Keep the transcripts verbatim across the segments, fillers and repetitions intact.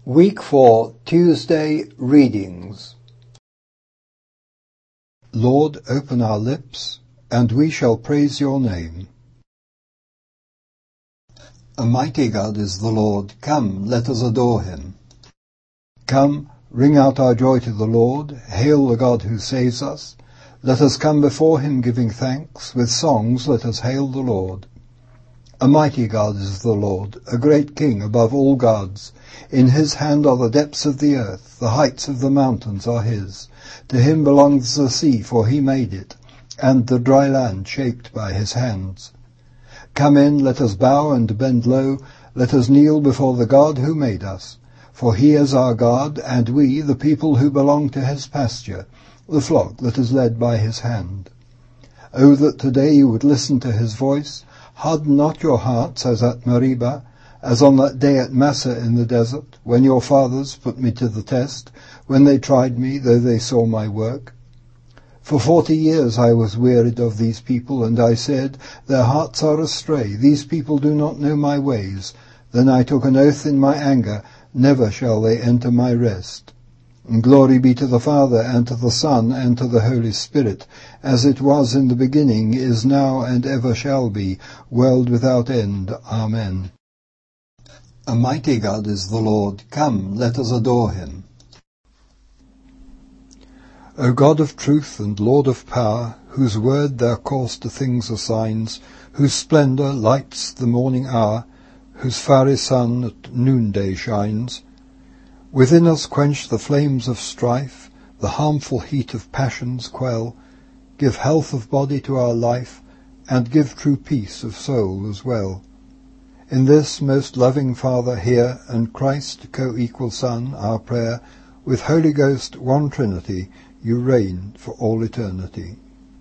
Week four, Tuesday readings. Lord, open our lips, and we shall praise your name. A mighty God is the Lord. Come, let us adore him. Come, ring out our joy to the Lord. Hail the God who saves us. Let us come before him giving thanks. With songs let us hail the Lord. A mighty God is the Lord, a great King above all gods. In his hand are the depths of the earth, the heights of the mountains are his. To him belongs the sea, for he made it, and the dry land shaped by his hands. Come in, let us bow and bend low, let us kneel before the God who made us. For he is our God, and we, the people who belong to his pasture, the flock that is led by his hand. O that today you would listen to his voice. Harden not your hearts as at Meribah, as on that day at Massah in the desert, when your fathers put me to the test, when they tried me, though they saw my work. For forty years I was wearied of these people, and I said, their hearts are astray, these people do not know my ways. Then I took an oath in my anger, never shall they enter my rest. And glory be to the Father, and to the Son, and to the Holy Spirit, as it was in the beginning, is now, and ever shall be, world without end. Amen. A mighty God is the Lord. Come, let us adore him. O God of truth and Lord of power, whose word their course to things assigns, whose splendour lights the morning hour, whose fiery sun at noonday shines, within us quench the flames of strife, the harmful heat of passions quell, give health of body to our life, and give true peace of soul as well. In this most loving Father hear, and Christ, co-equal Son, our prayer, with Holy Ghost, one Trinity, you reign for all eternity.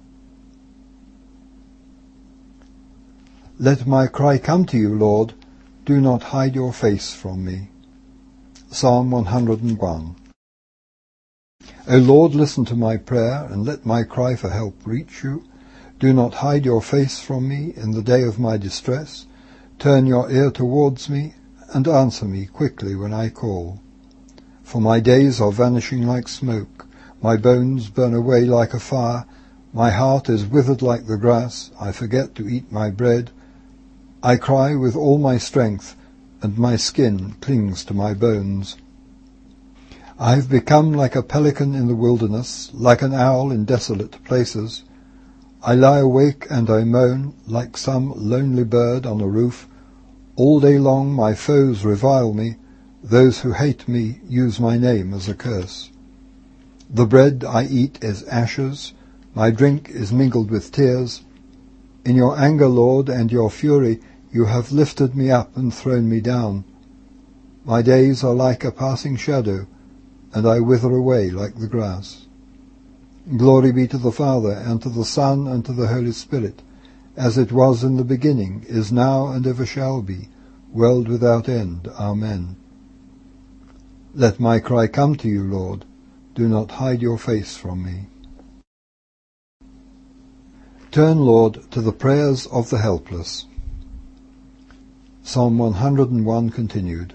Let my cry come to you, Lord, do not hide your face from me. Psalm one hundred and one. O Lord, listen to my prayer, and let my cry for help reach you. Do not hide your face from me in the day of my distress. Turn your ear towards me, and answer me quickly when I call. For my days are vanishing like smoke, my bones burn away like a fire, my heart is withered like the grass, I forget to eat my bread. I cry with all my strength, and my skin clings to my bones. I have become like a pelican in the wilderness, like an owl in desolate places. I lie awake and I moan, like some lonely bird on a roof. All day long my foes revile me, those who hate me use my name as a curse. The bread I eat is ashes, my drink is mingled with tears. In your anger, Lord, and your fury, you have lifted me up and thrown me down. My days are like a passing shadow, and I wither away like the grass. Glory be to the Father, and to the Son, and to the Holy Spirit, as it was in the beginning, is now, and ever shall be, world without end. Amen. Let my cry come to you, Lord. Do not hide your face from me. Turn, Lord, to the prayers of the helpless. Psalm one hundred and one continued.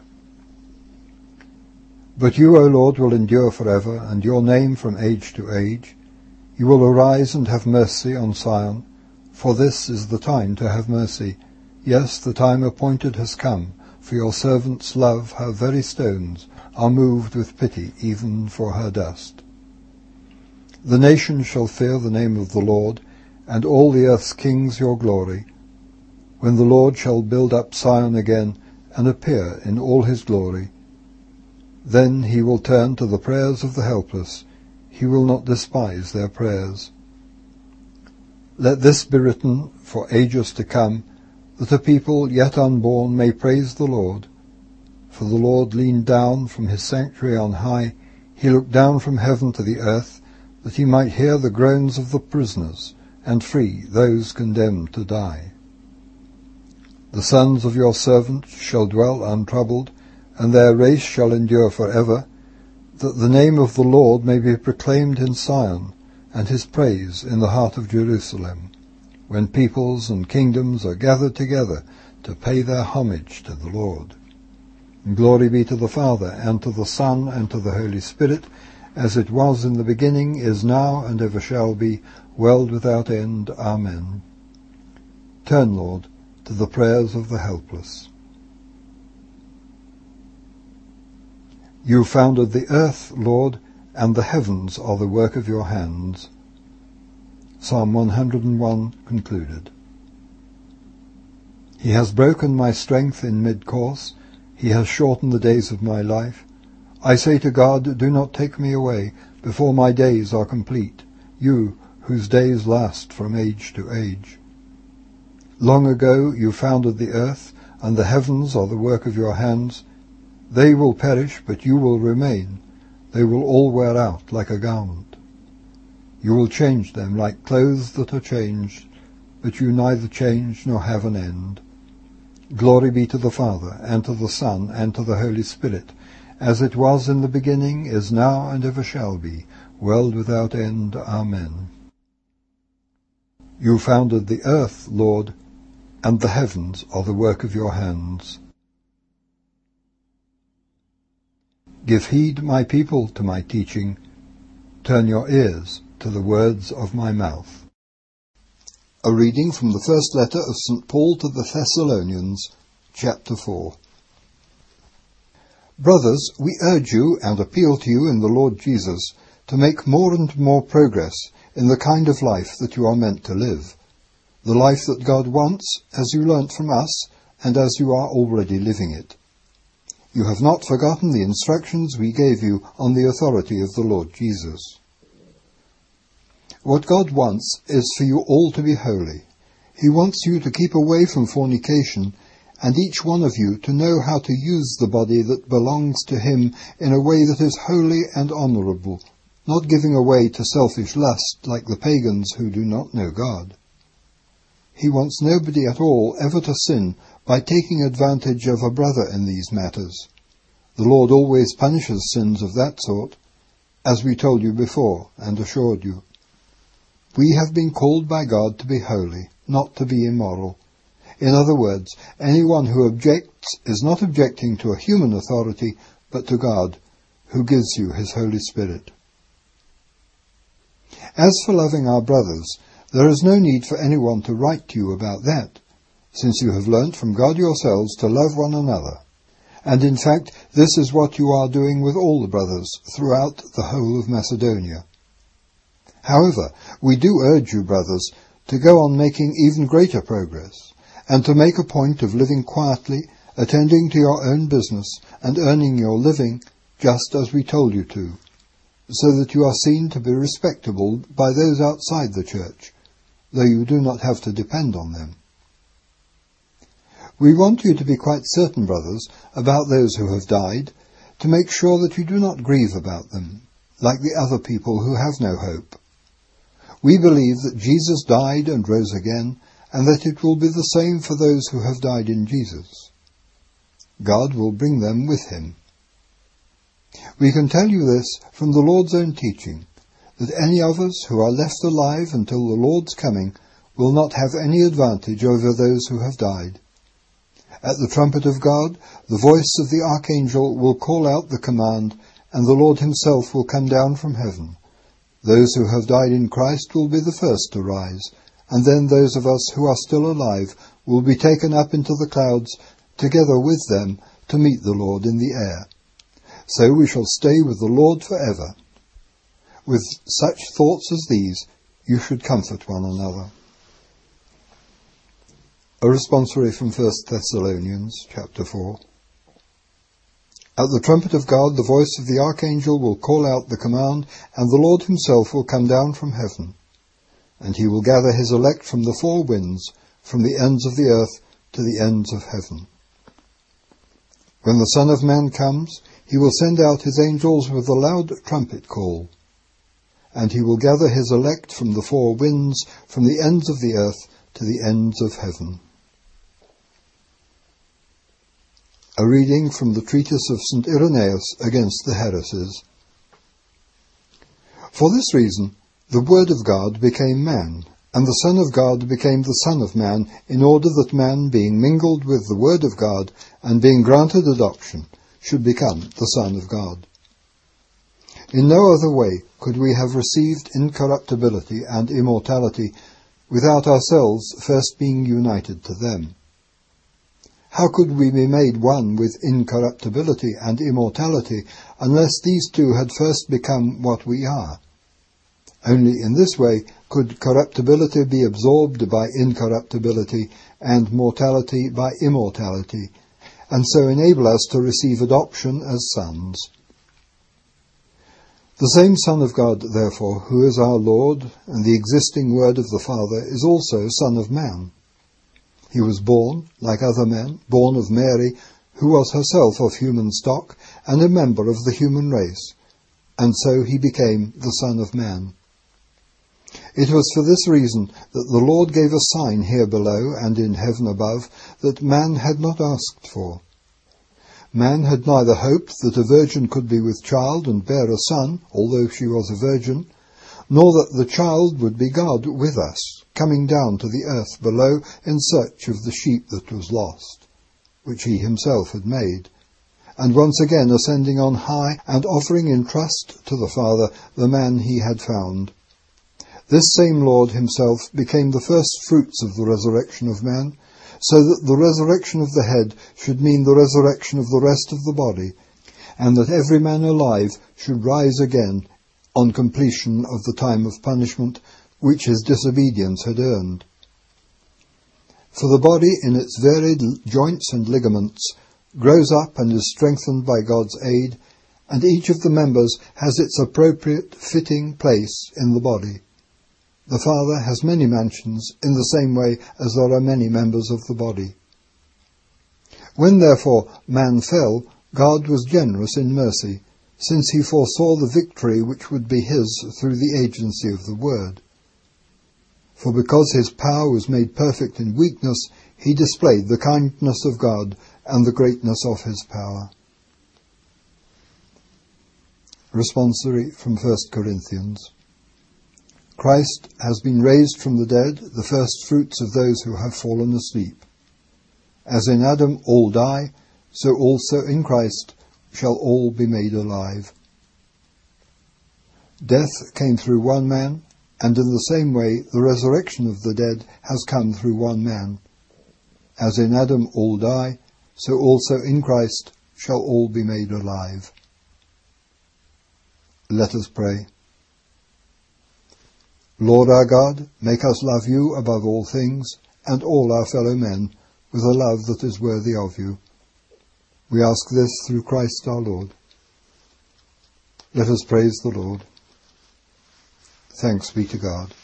But you, O Lord, will endure forever, and your name from age to age. You will arise and have mercy on Zion, for this is the time to have mercy. Yes, the time appointed has come, for your servants love her very stones, are moved with pity even for her dust. The nations shall fear the name of the Lord, and all the earth's kings your glory, when the Lord shall build up Zion again, and appear in all his glory. Then he will turn to the prayers of the helpless, he will not despise their prayers. Let this be written for ages to come, that a people yet unborn may praise the Lord. For the Lord leaned down from his sanctuary on high, he looked down from heaven to the earth, that he might hear the groans of the prisoners, and free those condemned to die. The sons of your servant shall dwell untroubled, and their race shall endure for ever, that the name of the Lord may be proclaimed in Zion, and his praise in the heart of Jerusalem, when peoples and kingdoms are gathered together to pay their homage to the Lord. Glory be to the Father, and to the Son, and to the Holy Spirit, as it was in the beginning, is now, and ever shall be, world without end. Amen. Turn, Lord, to the prayers of the helpless. You founded the earth, Lord, and the heavens are the work of your hands. Psalm one hundred and one concluded. He has broken my strength in mid-course. He has shortened the days of my life. I say to God, do not take me away before my days are complete, you whose days last from age to age. Long ago you founded the earth, and the heavens are the work of your hands. They will perish, but you will remain. They will all wear out like a garment. You will change them like clothes that are changed, but you neither change nor have an end. Glory be to the Father, and to the Son, and to the Holy Spirit, as it was in the beginning, is now, and ever shall be, world without end. Amen. You founded the earth, Lord, and the heavens are the work of your hands. Give heed, my people, to my teaching. Turn your ears to the words of my mouth. A reading from the first letter of Saint Paul to the Thessalonians, chapter four. Brothers, we urge you and appeal to you in the Lord Jesus to make more and more progress in the kind of life that you are meant to live, the life that God wants, as you learnt from us, and as you are already living it. You have not forgotten the instructions we gave you on the authority of the Lord Jesus. What God wants is for you all to be holy. He wants you to keep away from fornication, and each one of you to know how to use the body that belongs to him in a way that is holy and honourable, not giving away to selfish lust like the pagans who do not know God. He wants nobody at all ever to sin by taking advantage of a brother in these matters. The Lord always punishes sins of that sort, as we told you before and assured you. We have been called by God to be holy, not to be immoral. In other words, anyone who objects is not objecting to a human authority, but to God, who gives you his Holy Spirit. As for loving our brothers, there is no need for anyone to write to you about that, since you have learnt from God yourselves to love one another. And in fact, this is what you are doing with all the brothers throughout the whole of Macedonia. However, we do urge you, brothers, to go on making even greater progress, and to make a point of living quietly, attending to your own business, and earning your living, just as we told you to, so that you are seen to be respectable by those outside the church, though you do not have to depend on them. We want you to be quite certain, brothers, about those who have died, to make sure that you do not grieve about them, like the other people who have no hope. We believe that Jesus died and rose again, and that it will be the same for those who have died in Jesus. God will bring them with him. We can tell you this from the Lord's own teaching, that any of us who are left alive until the Lord's coming will not have any advantage over those who have died. At the trumpet of God, the voice of the archangel will call out the command, and the Lord himself will come down from heaven. Those who have died in Christ will be the first to rise, and then those of us who are still alive will be taken up into the clouds together with them to meet the Lord in the air. So we shall stay with the Lord forever. With such thoughts as these, you should comfort one another. A responsory from First Thessalonians, chapter four. At the trumpet of God, the voice of the archangel will call out the command, and the Lord himself will come down from heaven. And he will gather his elect from the four winds, from the ends of the earth to the ends of heaven. When the Son of Man comes, he will send out his angels with a loud trumpet call. And he will gather his elect from the four winds, from the ends of the earth to the ends of heaven. A reading from the treatise of Saint Irenaeus against the heresies. For this reason, the Word of God became man, and the Son of God became the Son of Man, in order that man, being mingled with the Word of God, and being granted adoption, should become the Son of God. In no other way could we have received incorruptibility and immortality without ourselves first being united to them. How could we be made one with incorruptibility and immortality unless these two had first become what we are? Only in this way could corruptibility be absorbed by incorruptibility and mortality by immortality, and so enable us to receive adoption as sons. The same Son of God, therefore, who is our Lord and the existing Word of the Father, is also Son of Man. He was born, like other men, born of Mary, who was herself of human stock and a member of the human race, and so he became the Son of Man. It was for this reason that the Lord gave a sign here below and in heaven above that man had not asked for. Man had neither hoped that a virgin could be with child and bear a son, although she was a virgin, nor that the child would be God with us, coming down to the earth below in search of the sheep that was lost, which he himself had made, and once again ascending on high and offering in trust to the Father the man he had found. This same Lord himself became the first fruits of the resurrection of man, so that the resurrection of the head should mean the resurrection of the rest of the body, and that every man alive should rise again on completion of the time of punishment which his disobedience had earned. For the body in its varied joints and ligaments grows up and is strengthened by God's aid, and each of the members has its appropriate fitting place in the body. The Father has many mansions in the same way as there are many members of the body. When therefore man fell, God was generous in mercy, since he foresaw the victory which would be his through the agency of the Word. For because his power was made perfect in weakness, he displayed the kindness of God and the greatness of his power. Responsory from First Corinthians. Christ has been raised from the dead, the first fruits of those who have fallen asleep. As in Adam all die, so also in Christ shall all be made alive. Death came through one man, and in the same way the resurrection of the dead has come through one man. As in Adam all die, so also in Christ shall all be made alive. Let us pray. Lord our God, make us love you above all things, and all our fellow men, with a love that is worthy of you. We ask this through Christ our Lord. Let us praise the Lord. Thanks be to God.